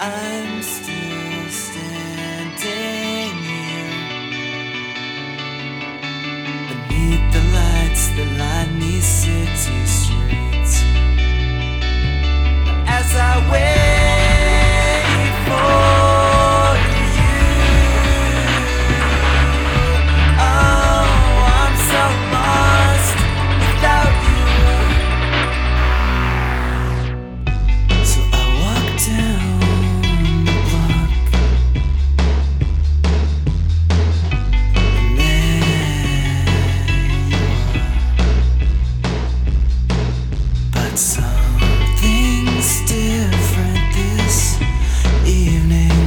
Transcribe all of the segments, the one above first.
I'm still standing here beneath the lights that line these city streets. As I wait for you, oh, I'm so lost without you. So I walk down the block, and there you are. But something's different this evening.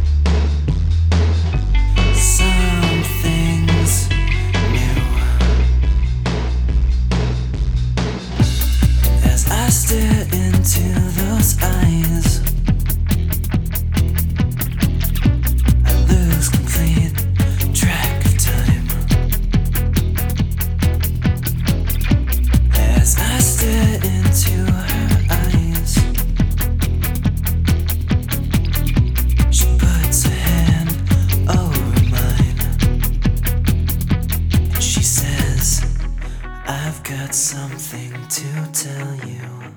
Something's new. As I stare into those eyes, I lose complete track of time. As I stare into her eyes, she puts her hand over mine, and she says, I've got something to tell you.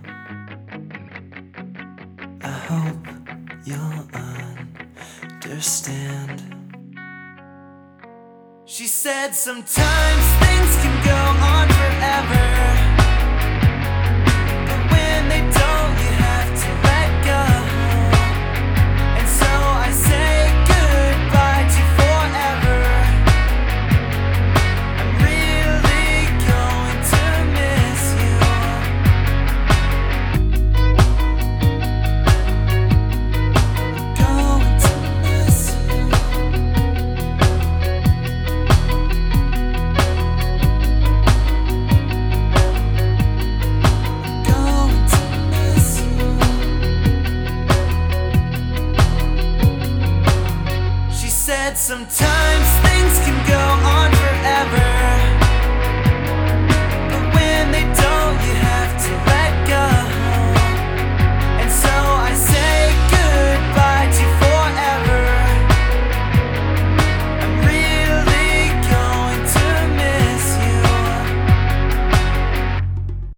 I hope you'll understand. She said sometimes things can go on forever, but when they don't, you have to let go. And so I say goodbye to forever. I'm really going to miss you. Going to miss you. Going to miss you. She said sometimes